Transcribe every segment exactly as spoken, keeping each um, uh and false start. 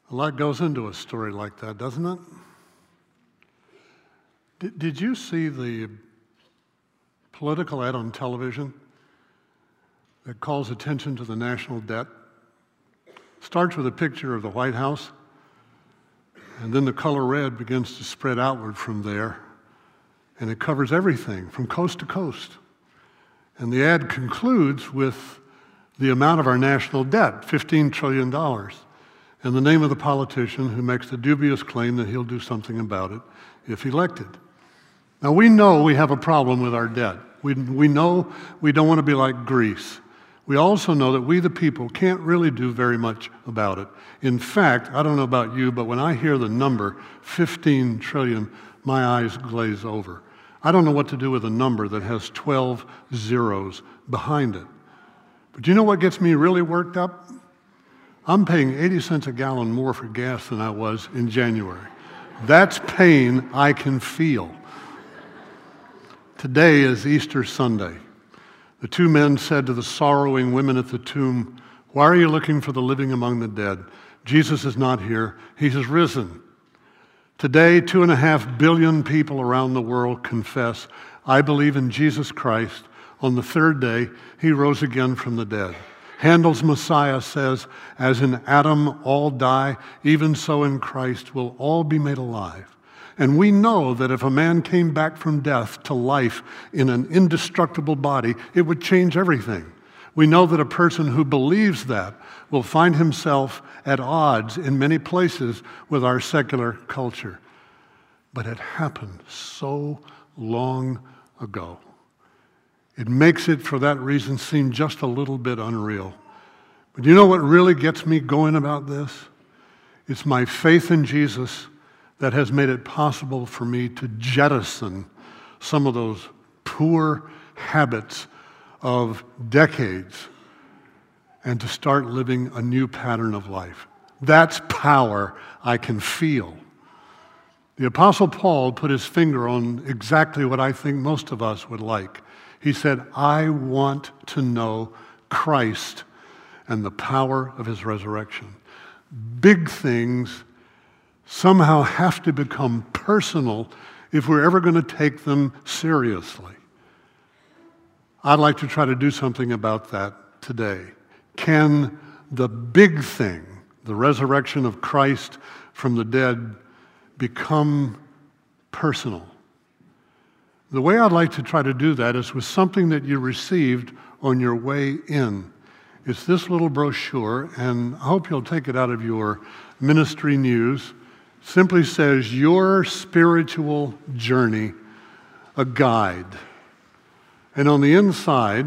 A lot goes into a story like that, doesn't it? Did, did you see the political ad on television that calls attention to the national debt? Starts with a picture of the White House, and then the color red begins to spread outward from there, and it covers everything from coast to coast. And the ad concludes with the amount of our national debt, fifteen trillion dollars, and the name of the politician who makes the dubious claim that he'll do something about it if elected. Now, we know we have a problem with our debt. We, we know we don't want to be like Greece. We also know that we, the people, can't really do very much about it. In fact, I don't know about you, but when I hear the number fifteen trillion, my eyes glaze over. I don't know what to do with a number that has twelve zeros behind it. But do you know what gets me really worked up? I'm paying eighty cents a gallon more for gas than I was in January. That's pain I can feel. Today is Easter Sunday. The two men said to the sorrowing women at the tomb, "Why are you looking for the living among the dead? Jesus is not here. He has risen." Today, two and a half billion people around the world confess, "I believe in Jesus Christ. On the third day, he rose again from the dead." Handel's Messiah says, "As in Adam all die, even so in Christ will all be made alive." And we know that if a man came back from death to life in an indestructible body, it would change everything. We know that a person who believes that will find himself at odds in many places with our secular culture. But it happened so long ago. It makes it, for that reason, seem just a little bit unreal. But you know what really gets me going about this? It's my faith in Jesus that has made it possible for me to jettison some of those poor habits of decades and to start living a new pattern of life. That's power I can feel. The Apostle Paul put his finger on exactly what I think most of us would like. He said, "I want to know Christ and the power of his resurrection." Big things somehow have to become personal if we're ever going to take them seriously. I'd like to try to do something about that today. Can the big thing, the resurrection of Christ from the dead, become personal? The way I'd like to try to do that is with something that you received on your way in. It's this little brochure, and I hope you'll take it out of your ministry news. It simply says, "Your Spiritual Journey, a Guide." And on the inside,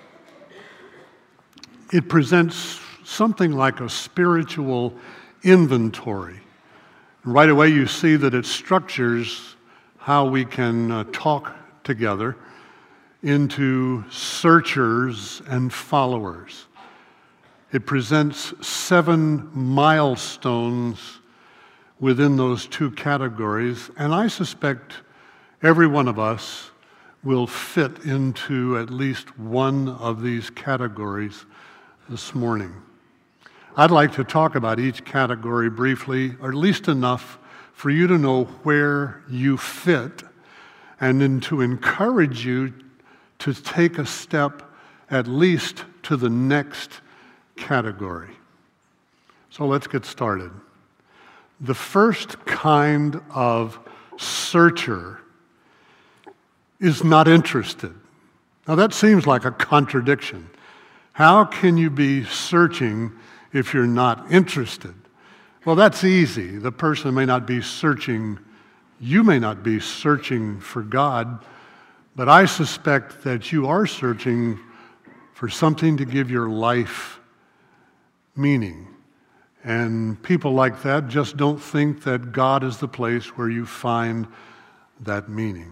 it presents something like a spiritual inventory. Right away you see that it structures how we can uh, talk together into searchers and followers. It presents seven milestones within those two categories, and I suspect every one of us will fit into at least one of these categories this morning. I'd like to talk about each category briefly, or at least enough for you to know where you fit, and then to encourage you to take a step at least to the next category. So let's get started. The first kind of searcher is not interested. Now that seems like a contradiction. How can you be searching if you're not interested? Well, that's easy. The person may not be searching, you may not be searching for God, but I suspect that you are searching for something to give your life meaning. And people like that just don't think that God is the place where you find that meaning.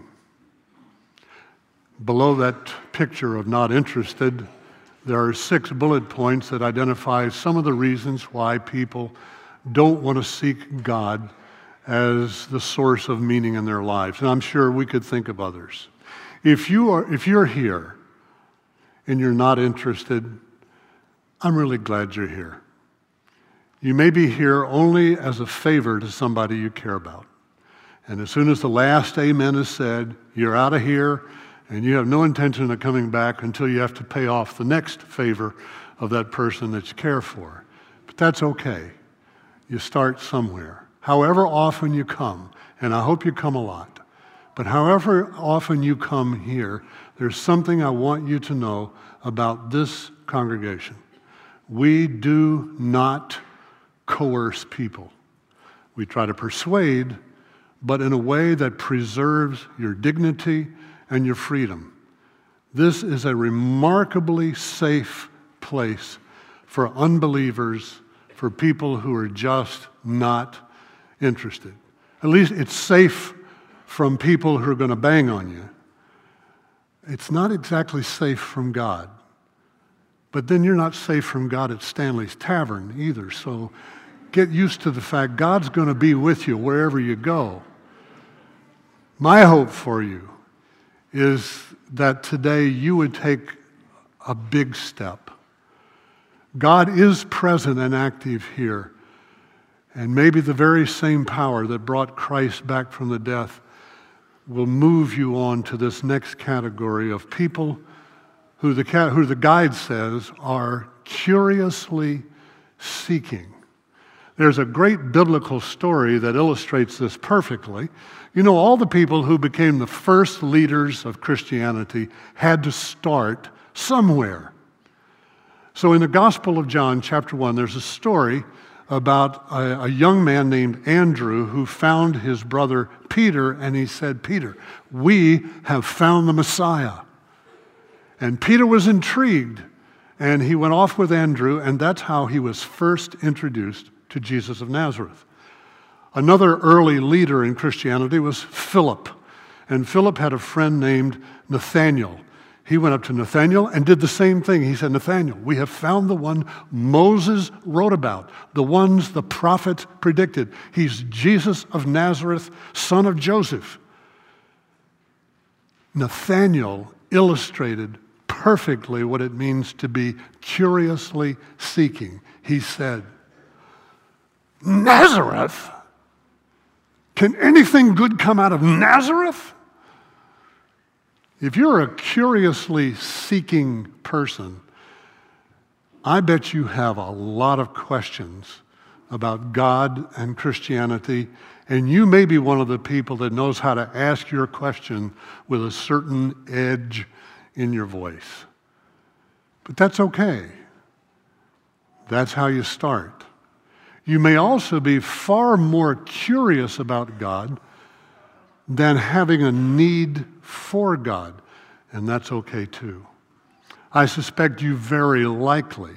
Below that picture of not interested, there are six bullet points that identify some of the reasons why people don't want to seek God as the source of meaning in their lives. And I'm sure we could think of others. If you are, if you're here and you're not interested, I'm really glad you're here. You may be here only as a favor to somebody you care about. And as soon as the last amen is said, you're out of here, and you have no intention of coming back until you have to pay off the next favor of that person that you care for. But that's okay. You start somewhere. However often you come, and I hope you come a lot, but however often you come here, there's something I want you to know about this congregation. We do not coerce people. We try to persuade, but in a way that preserves your dignity and your freedom. This is a remarkably safe place for unbelievers, for people who are just not interested. At least it's safe from people who are going to bang on you. It's not exactly safe from God. But then you're not safe from God at Stanley's Tavern either. So get used to the fact God's going to be with you wherever you go. My hope for you is that today you would take a big step. God is present and active here. And maybe the very same power that brought Christ back from the death will move you on to this next category of people who the, who the guide says are curiously seeking. There's a great biblical story that illustrates this perfectly. You know, all the people who became the first leaders of Christianity had to start somewhere. So in the Gospel of John, chapter one, there's a story about a, a young man named Andrew who found his brother Peter, and he said, Peter, we have found the Messiah. And Peter was intrigued, and he went off with Andrew, and that's how he was first introduced to Jesus of Nazareth. Another early leader in Christianity was Philip, and Philip had a friend named Nathanael. He went up to Nathanael and did the same thing. He said, Nathanael, we have found the one Moses wrote about, the ones the prophet predicted. He's Jesus of Nazareth, son of Joseph. Nathanael illustrated perfectly what it means to be curiously seeking. He said, Nazareth? Can anything good come out of Nazareth? If you're a curiously seeking person, I bet you have a lot of questions about God and Christianity, and you may be one of the people that knows how to ask your question with a certain edge in your voice. But that's okay. That's how you start. You may also be far more curious about God than having a need for God, and that's okay too. I suspect you very likely,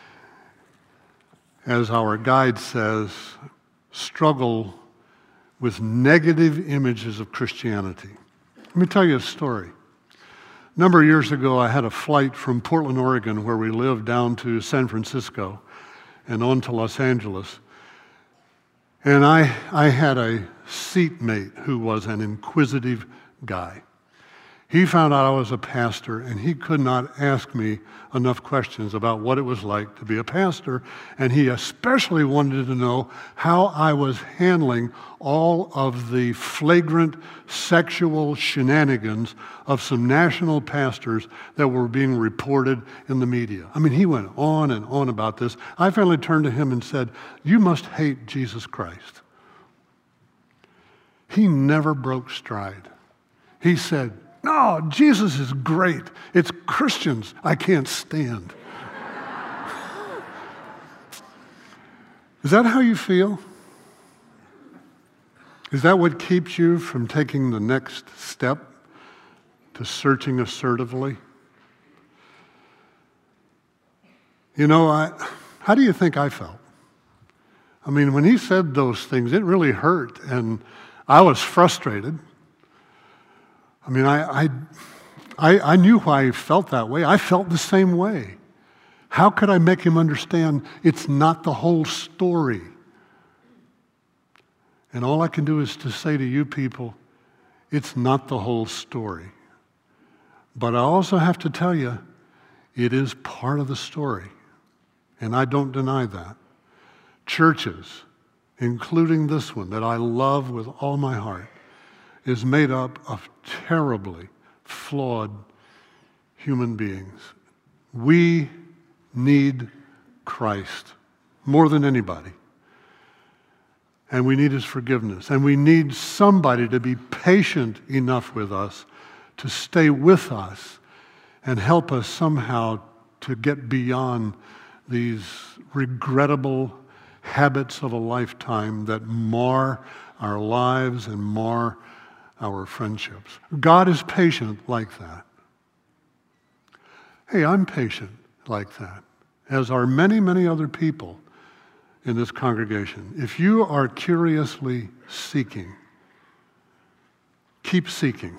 as our guide says, struggle with negative images of Christianity. Let me tell you a story. A number of years ago, I had a flight from Portland, Oregon, where we live, down to San Francisco and on to Los Angeles. And I, I had a seatmate who was an inquisitive guy. He found out I was a pastor, and he could not ask me enough questions about what it was like to be a pastor, and he especially wanted to know how I was handling all of the flagrant sexual shenanigans of some national pastors that were being reported in the media. I mean, he went on and on about this. I finally turned to him and said, "You must hate Jesus Christ." He never broke stride. He said, "No, Jesus is great. It's Christians I can't stand." Is that how you feel? Is that what keeps you from taking the next step to searching assertively? You know, I, how do you think I felt? I mean, when he said those things, it really hurt, and I was frustrated. I mean, I, I, I, I knew why he felt that way. I felt the same way. How could I make him understand it's not the whole story? And all I can do is to say to you people, it's not the whole story. But I also have to tell you, it is part of the story. And I don't deny that. churches, including this one that I love with all my heart, is made up of terribly flawed human beings. We need Christ more than anybody. And we need his forgiveness. And we need somebody to be patient enough with us to stay with us and help us somehow to get beyond these regrettable habits of a lifetime that mar our lives and mar our friendships. God is patient like that. Hey, I'm patient like that, as are many, many other people in this congregation. If you are curiously seeking, keep seeking.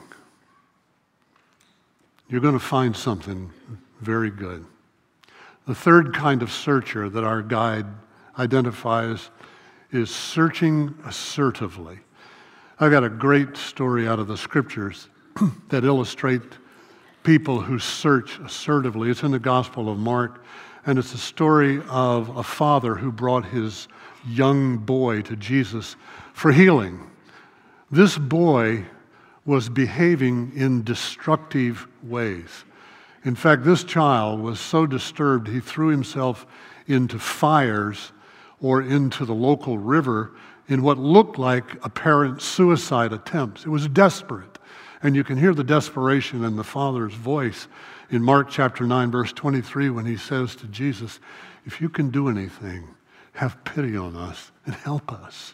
You're going to find something very good. The third kind of searcher that our guide identifies is searching assertively. I've got a great story out of the scriptures that illustrate people who search assertively. It's in the Gospel of Mark, and it's a story of a father who brought his young boy to Jesus for healing. This boy was behaving in destructive ways. In fact, this child was so disturbed, he threw himself into fires or into the local river in what looked like apparent suicide attempts. It was desperate. And you can hear the desperation in the father's voice in Mark chapter nine, verse twenty-three, when he says to Jesus, if you can do anything, have pity on us and help us.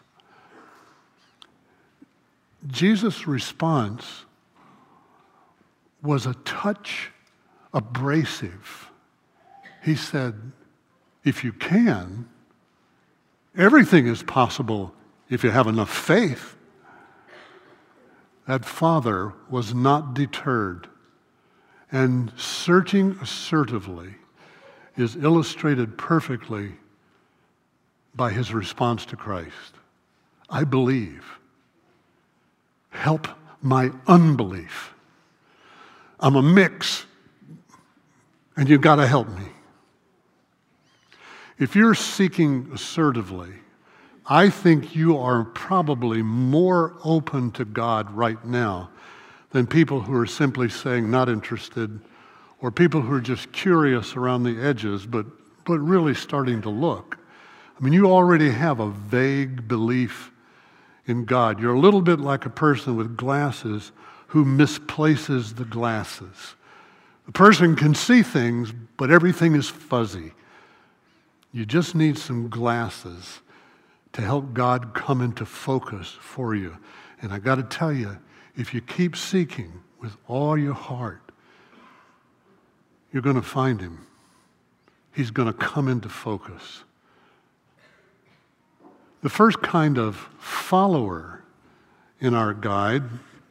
Jesus' response was a touch abrasive. He said, if you can, everything is possible if you have enough faith. That father was not deterred. And searching assertively is illustrated perfectly by his response to Christ. I believe. Help my unbelief. I'm a mix, and you've got to help me. If you're seeking assertively, I think you are probably more open to God right now than people who are simply saying not interested, or people who are just curious around the edges, but, but really starting to look. I mean, you already have a vague belief in God. You're a little bit like a person with glasses who misplaces the glasses. The person can see things, but everything is fuzzy. You just need some glasses to help God come into focus for you. And I got to tell you, if you keep seeking with all your heart, you're going to find him. He's going to come into focus. The first kind of follower in our guide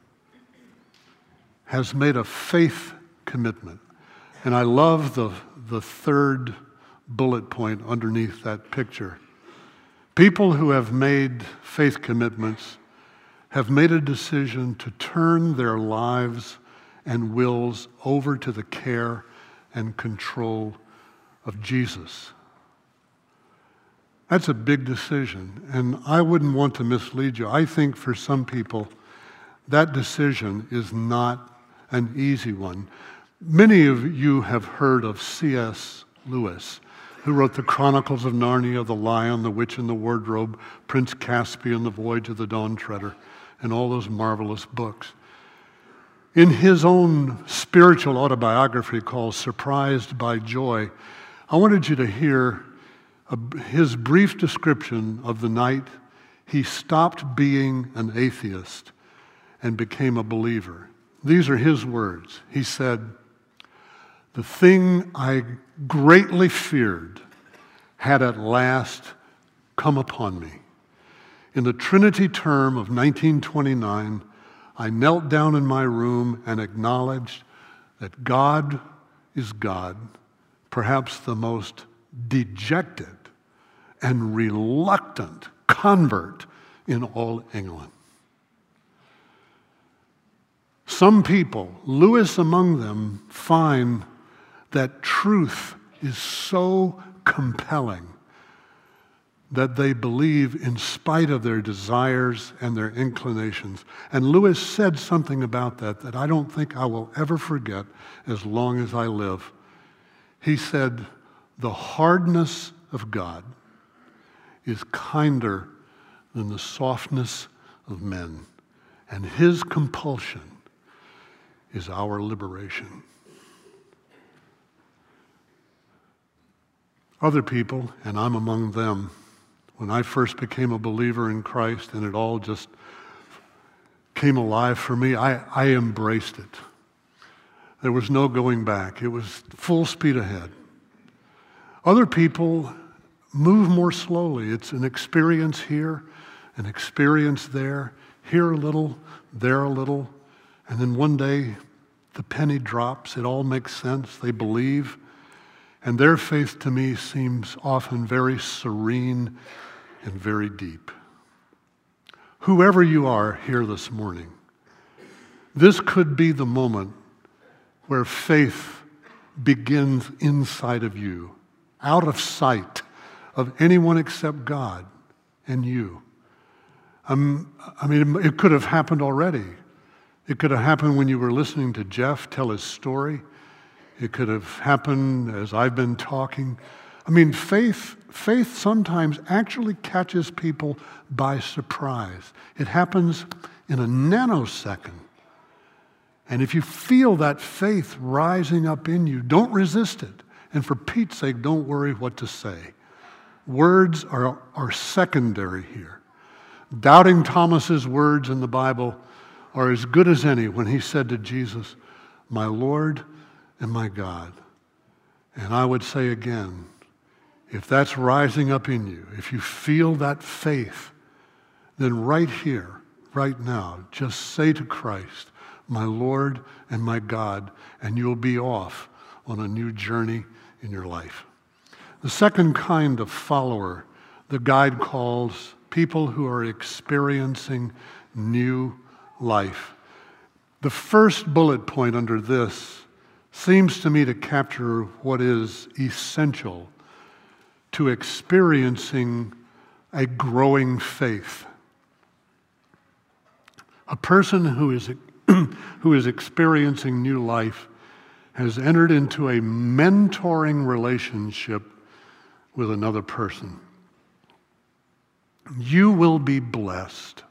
has made a faith commitment. And I love the, the third bullet point underneath that picture. People who have made faith commitments have made a decision to turn their lives and wills over to the care and control of Jesus. That's a big decision, and I wouldn't want to mislead you. I think for some people, that decision is not an easy one. Many of you have heard of C S Lewis, who wrote the Chronicles of Narnia, The Lion, The Witch and the Wardrobe, Prince Caspian, The Voyage of the Dawn Treader, and all those marvelous books. In his own spiritual autobiography called Surprised by Joy, I wanted you to hear a, his brief description of the night he stopped being an atheist and became a believer. These are his words. He said, "The thing I greatly feared had at last come upon me. In the Trinity term of nineteen twenty-nine, I knelt down in my room and acknowledged that God is God, perhaps the most dejected and reluctant convert in all England." Some people, Lewis among them, find that truth is so compelling that they believe in spite of their desires and their inclinations. And Lewis said something about that that I don't think I will ever forget as long as I live. He said, "The hardness of God is kinder than the softness of men, and his compulsion is our liberation." Other people, and I'm among them, when I first became a believer in Christ and it all just came alive for me, I, I embraced it. There was no going back. It was full speed ahead. Other people move more slowly. It's an experience here, an experience there, here a little, there a little, and then one day the penny drops. It all makes sense. They believe, and their faith to me seems often very serene and very deep. Whoever you are here this morning, this could be the moment where faith begins inside of you, out of sight of anyone except God and you. Um, I mean, it could have happened already. It could have happened when you were listening to Jeff tell his story. It could have happened as I've been talking. I mean, faith, faith sometimes actually catches people by surprise. It happens in a nanosecond. And if you feel that faith rising up in you, don't resist it. And for Pete's sake, don't worry what to say. Words are, are secondary here. Doubting Thomas's words in the Bible are as good as any when he said to Jesus, "My Lord and my God." And I would say again, if that's rising up in you, if you feel that faith, then right here, right now, just say to Christ, "My Lord and my God," and you'll be off on a new journey in your life. The second kind of follower, the guide calls people who are experiencing new life. The first bullet point under this seems to me to capture what is essential to experiencing a growing faith. A person who is, who is experiencing new life has entered into a mentoring relationship with another person. You will be blessed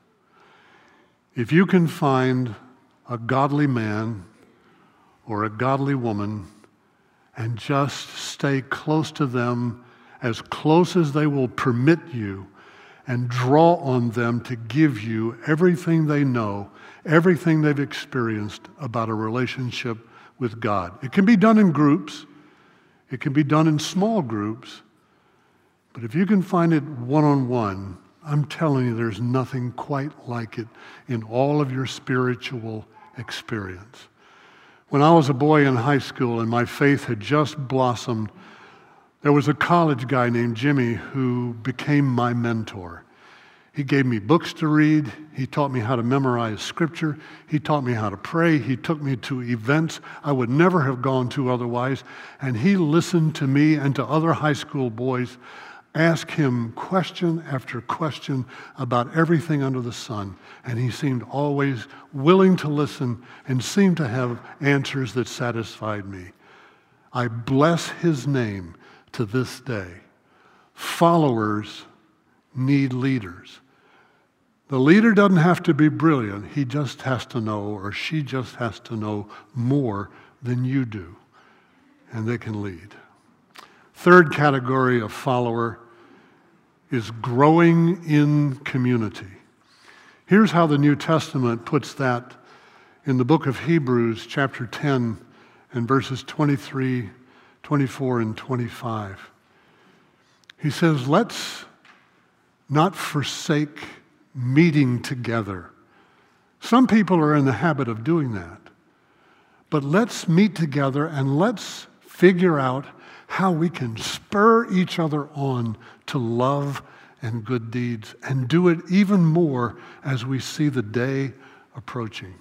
if you can find a godly man or a godly woman and just stay close to them, as close as they will permit you, and draw on them to give you everything they know, everything they've experienced about a relationship with God. It can be done in groups. It can be done in small groups. But if you can find it one-on-one, I'm telling you, there's nothing quite like it in all of your spiritual experience. When I was a boy in high school and my faith had just blossomed, there was a college guy named Jimmy who became my mentor. He gave me books to read. He taught me how to memorize scripture. He taught me how to pray. He took me to events I would never have gone to otherwise. And he listened to me and to other high school boys ask him question after question about everything under the sun. And he seemed always willing to listen and seemed to have answers that satisfied me. I bless his name to this day. Followers need leaders. The leader doesn't have to be brilliant. He just has to know, or she just has to know more than you do, and they can lead. Third category of follower is growing in community. Here's how the New Testament puts that in the book of Hebrews, chapter ten, and verses twenty-three, twenty-four, and twenty-five. He says, let's not forsake meeting together. Some people are in the habit of doing that. But let's meet together and let's figure out how we can spur each other on to love and good deeds, and do it even more as we see the day approaching.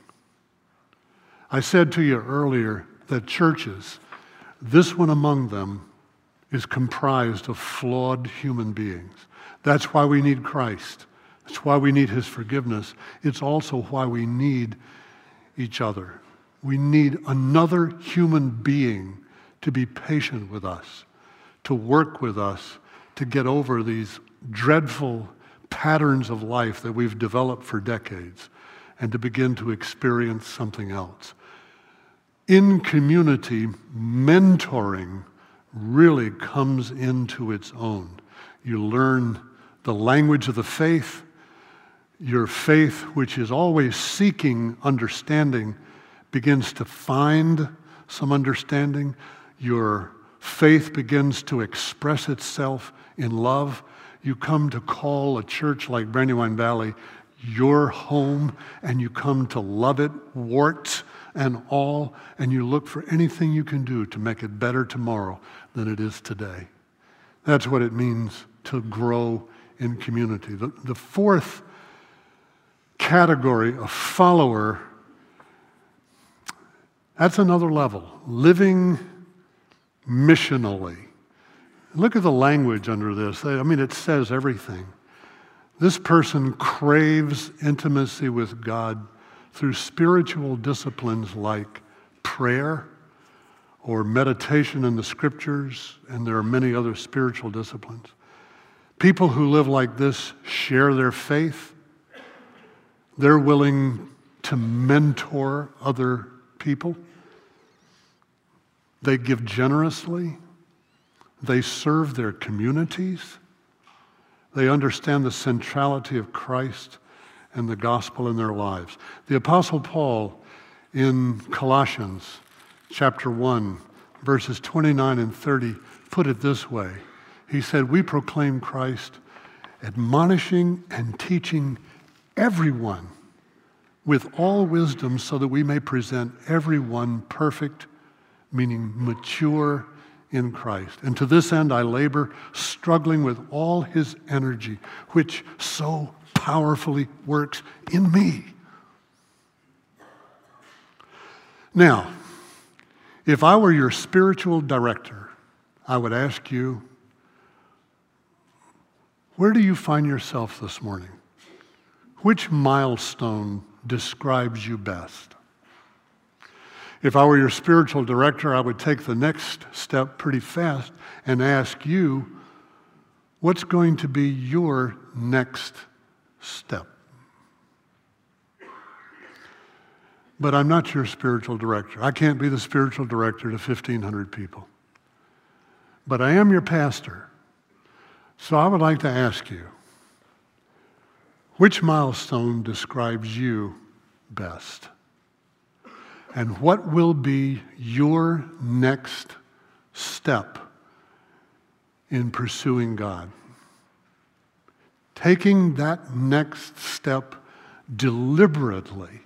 I said to you earlier that churches, this one among them, is comprised of flawed human beings. That's why we need Christ. That's why we need his forgiveness. It's also why we need each other. We need another human being to be patient with us, to work with us, to get over these dreadful patterns of life that we've developed for decades, and to begin to experience something else. In community, mentoring really comes into its own. You learn the language of the faith. Your faith, which is always seeking understanding, begins to find some understanding. Your faith begins to express itself in love. You come to call a church like Brandywine Valley your home, and you come to love it, warts and all, and you look for anything you can do to make it better tomorrow than it is today. That's what it means to grow in community. The, the fourth category of follower, that's another level, living missionally. Look at the language under this. I mean, it says everything. This person craves intimacy with God through spiritual disciplines like prayer or meditation in the scriptures, and there are many other spiritual disciplines. People who live like this share their faith. They're willing to mentor other people. They give generously. They serve their communities. They understand the centrality of Christ and the gospel in their lives. The Apostle Paul in Colossians chapter one, verses twenty-nine and thirty, put it this way. He said, "We proclaim Christ, admonishing and teaching everyone with all wisdom, so that we may present everyone perfect," meaning mature in Christ. "And to this end I labor, struggling with all his energy, which so powerfully works in me." Now, if I were your spiritual director, I would ask you, where do you find yourself this morning? Which milestone describes you best? If I were your spiritual director, I would take the next step pretty fast and ask you, what's going to be your next step? But I'm not your spiritual director. I can't be the spiritual director to fifteen hundred people. But I am your pastor. So I would like to ask you, which milestone describes you best? And what will be your next step in pursuing God? Taking that next step deliberately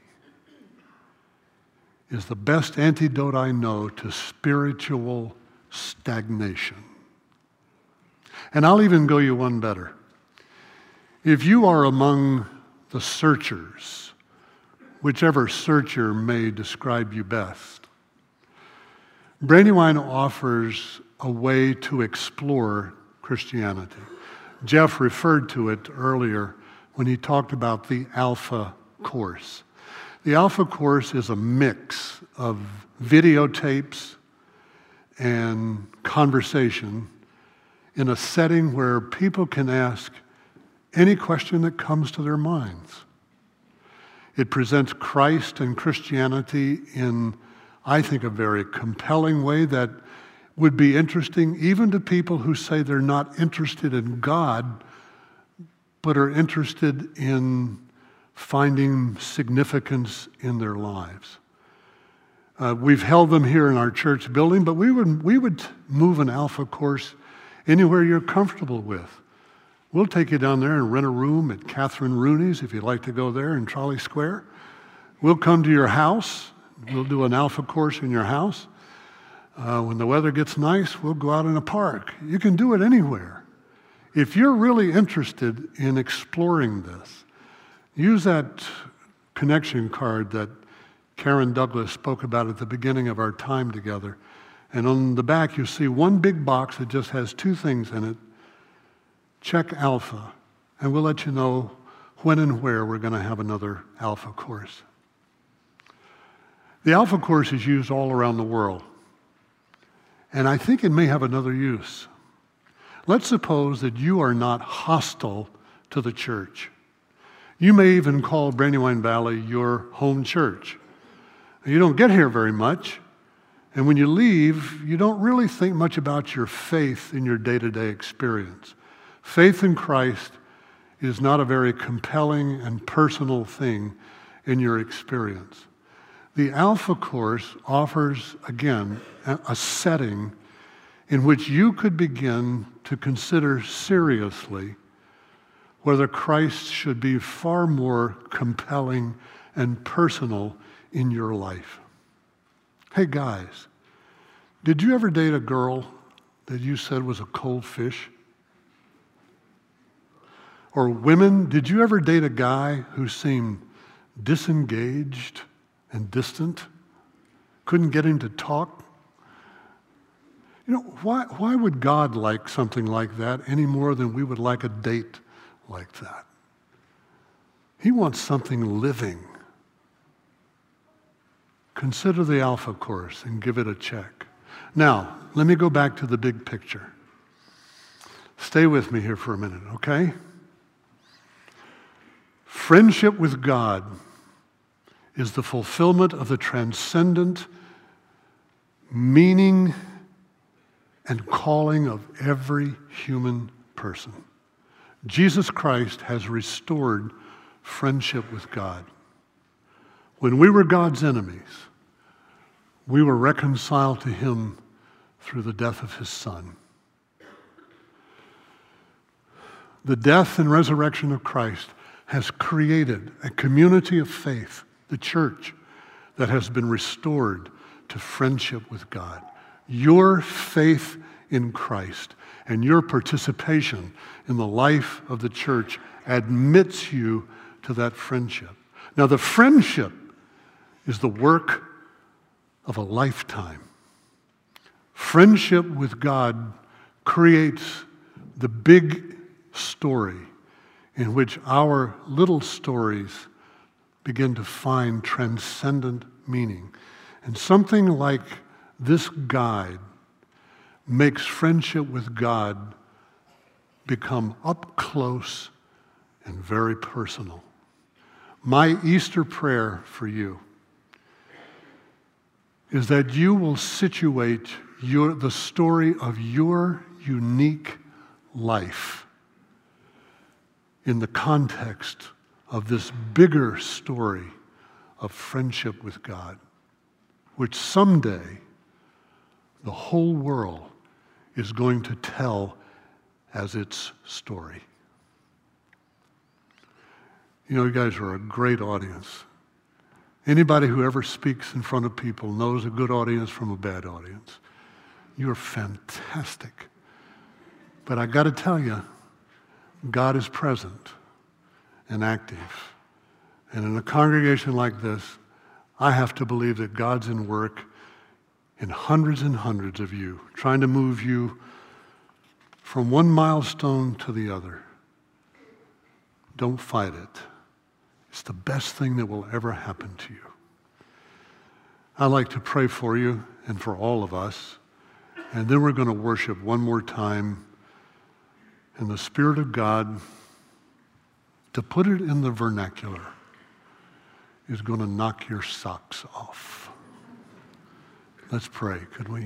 is the best antidote I know to spiritual stagnation. And I'll even go you one better. If you are among the searchers, whichever searcher may describe you best, Brandywine offers a way to explore Christianity. Jeff referred to it earlier when he talked about the Alpha Course. The Alpha Course is a mix of videotapes and conversation in a setting where people can ask any question that comes to their minds. It presents Christ and Christianity in, I think, a very compelling way that would be interesting even to people who say they're not interested in God, but are interested in finding significance in their lives. Uh, we've held them here in our church building, but we would, we would move an Alpha Course anywhere you're comfortable with. We'll take you down there and rent a room at Catherine Rooney's if you'd like to go there in Trolley Square. We'll come to your house. We'll do an Alpha Course in your house. Uh, when the weather gets nice, we'll go out in a park. You can do it anywhere. If you're really interested in exploring this, use that connection card that Karen Douglas spoke about at the beginning of our time together. And on the back, you see one big box that just has two things in it. check Alpha, and we'll let you know when and where we're going to have another Alpha course. The Alpha course is used all around the world, and I think it may have another use. Let's suppose that you are not hostile to the church. You may even call Brandywine Valley your home church. You don't get here very much, and when you leave, you don't really think much about your faith in your day-to-day experience. Faith in Christ is not a very compelling and personal thing in your experience. The Alpha course offers, again, a setting in which you could begin to consider seriously whether Christ should be far more compelling and personal in your life. Hey guys, did you ever date a girl that you said was a cold fish? Or women, did you ever date a guy who seemed disengaged and distant? Couldn't get him to talk? You know, why, why would God like something like that any more than we would like a date like that? He wants something living. Consider the Alpha course and give it a check. Now, let me go back to the big picture. Stay with me here for a minute, okay? Friendship with God is the fulfillment of the transcendent meaning and calling of every human person. Jesus Christ has restored friendship with God. When we were God's enemies, we were reconciled to him through the death of his Son. The death and resurrection of Christ has created a community of faith, the church, that has been restored to friendship with God. Your faith in Christ and your participation in the life of the church admits you to that friendship. Now, the friendship is the work of a lifetime. Friendship with God creates the big story in which our little stories begin to find transcendent meaning. And something like this guide makes friendship with God become up close and very personal. My Easter prayer for you is that you will situate your, the story of your unique life in the context of this bigger story of friendship with God, which someday the whole world is going to tell as its story. You know, you guys are a great audience. Anybody who ever speaks in front of people knows a good audience from a bad audience. You're fantastic. But I got to tell you, God is present and active. And in a congregation like this, I have to believe that God's in work in hundreds and hundreds of you, trying to move you from one milestone to the other. Don't fight it. It's the best thing that will ever happen to you. I'd like to pray for you and for all of us, and then we're going to worship one more time. And the Spirit of God, to put it in the vernacular, is going to knock your socks off. Let's pray, could we?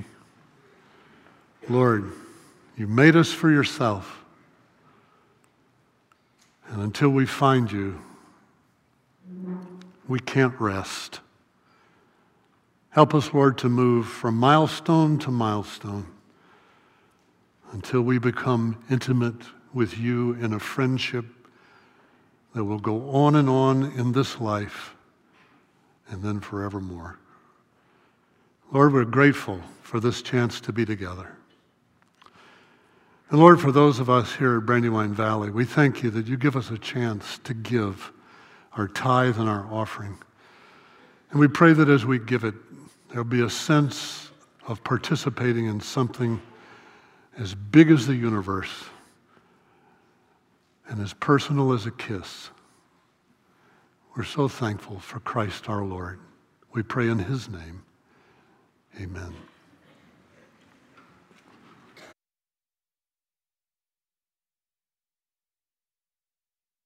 Lord, you made us for yourself. And until we find you, we can't rest. Help us, Lord, to move from milestone to milestone until we become intimate with you in a friendship that will go on and on in this life and then forevermore. Lord, we're grateful for this chance to be together. And Lord, for those of us here at Brandywine Valley, we thank you that you give us a chance to give our tithe and our offering. And we pray that as we give it, there'll be a sense of participating in something as big as the universe and as personal as a kiss. We're so thankful for Christ our Lord. We pray in his name. Amen.